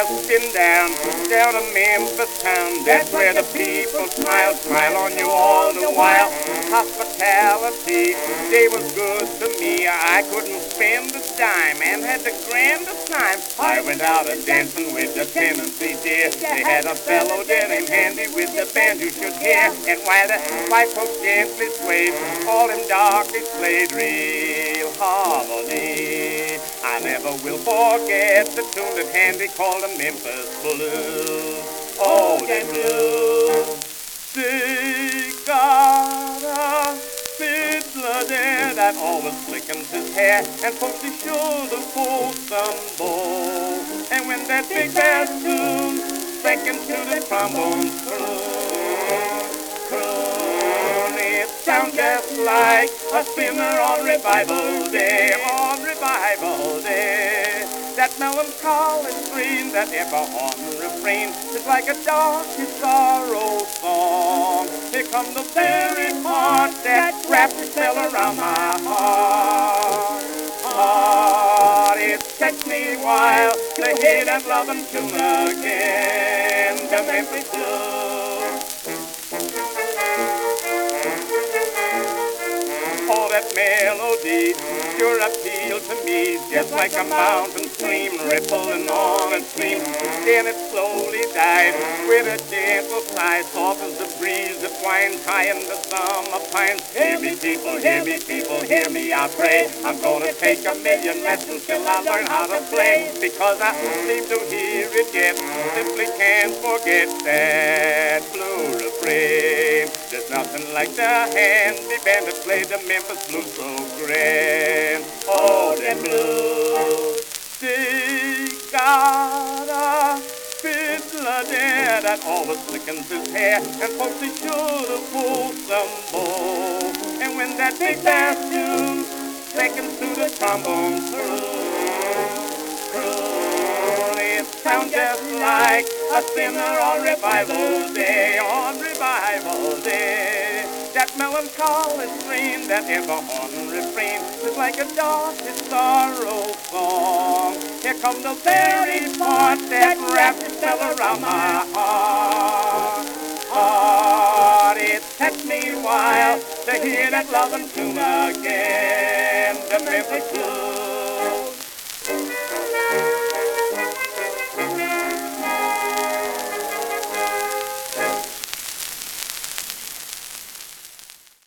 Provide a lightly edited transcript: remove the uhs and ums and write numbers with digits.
western down to Memphis town. That's where the people smile on you all the while. Hospitality, they was good to me. I couldn't spend a dime and had the grandest time. I went out a dancing with the Tennessee deer. They had a fellow there named Handy with the band you should hear. And while the white folks gently swayed, all them darkies played real harmony. I never will forget the tune that Handy called the Memphis Blues. Oh, that blues. They got a fiddler there that always slickens his hair, and folks he sure to pull some bow. And when that big bass tune sank into the trombones, it sounds just like a sinner on revival day, on revival day. That melancholy stream, that ever-on refrain, is like a dark sorrow song. Here comes the very part that wraps a spell around my heart. It sets me wild to hear that loving tune again, the Memphis Blues. Oh, that melody sure appealed to me, just like a mountain stream rippling on and stream. Then it slowly died with a gentle sigh, soft as the breeze that winds high in the summer pines. Hear me, people, hear me, people, hear me, I pray. I'm gonna take a million lessons till I learn how to play, because I seem to hear it yet, simply can't forget that blue refrain. There's nothing like the Handy band that played the Memphis Blues so grand. Oh, that blues. They got a fiddler there that always slickens his hair, and folks they sure to pull some bow. And when that big bass tune seconds to the trombones, it sounds just like a sinner on revival day, on revival day. That melancholy stream, that ever-on refrain, is like a dark sorrow song. Here comes the very part that wraps itself around my heart. It sets me wild to hear that loving tune again, the Memphis Blues.